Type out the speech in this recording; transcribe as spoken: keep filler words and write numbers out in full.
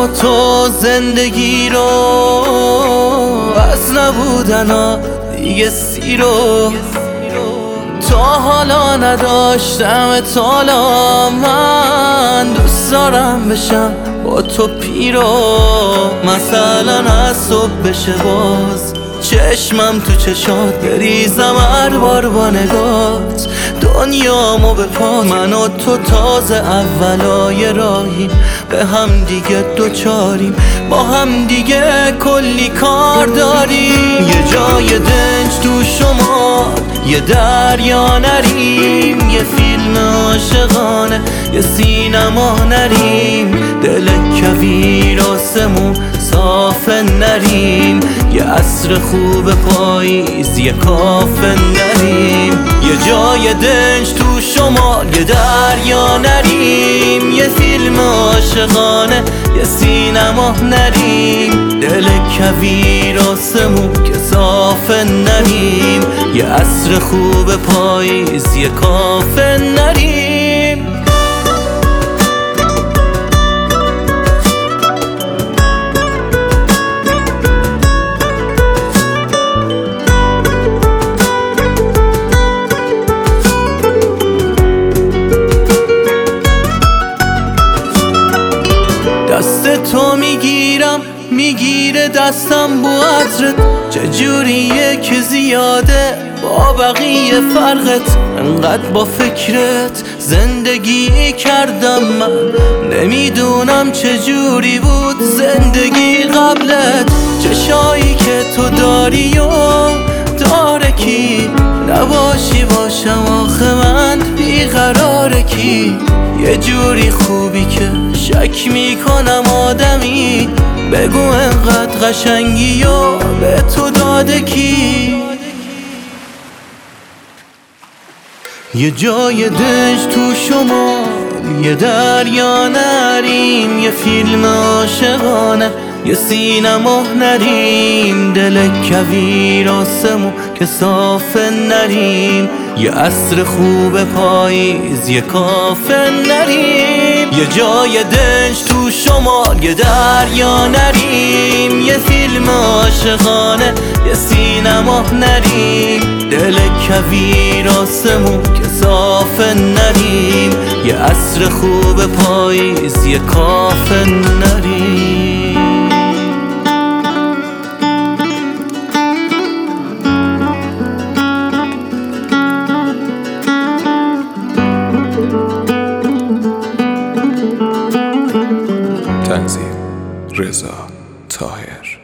با تو زندگی رو از نبودن دیگه سی رو تا حالا نداشتم تالا. من دوست دارم بشم با تو پیرو، مثلا از صبح بشه باز چشمم تو چشات بریزم هر بار با نگات دنیامو به پا. من و تو تازه اولای راهیم، به هم دیگه دوچاریم، با هم دیگه کلی کار داریم. یه جای دنج تو شما، یه دریا نریم، یه فیلم عاشقانه، یه سینما نریم، دل کویر آسمون صافه نریم، یه عصر خوب پاییز یه کافه نریم. یه جای دنج تو شما، یه دریا نریم، یه فیلم عاشقانه، یه سینما نریم، دل کویر آسمون که صافه نریم، یه عصر خوب پاییز یه کافه نریم. دست تو میگیرم میگیره دستم بو عطرت، چجوریه که زیاده با بقیه فرقت؟ انقدر با فکرت زندگی کردم من، نمیدونم چجوری بود زندگی قبلت. چشایی که تو داری و داره کی، نباشی باشم آخه من بیقراره کی. یه جوری خوبی که شک میکنم آدمی، بگو انقدر قشنگی و به تو داده کی. یه جای دنج تو شما، یه دریا نریم، یه فیلم عاشقانه، یه سینما نریم، دل کویر آسمون که صافه نریم، یه عصر خوب پاییز یه کافه نریم. یه جای دنج تو شما، یه دریا نریم، یه فیلم عاشقانه، یه سینما نریم، دل کویر آسمون که صافه نریم، یه عصر خوب پاییز یه کافه نریم. تنظیم رضا طاهر.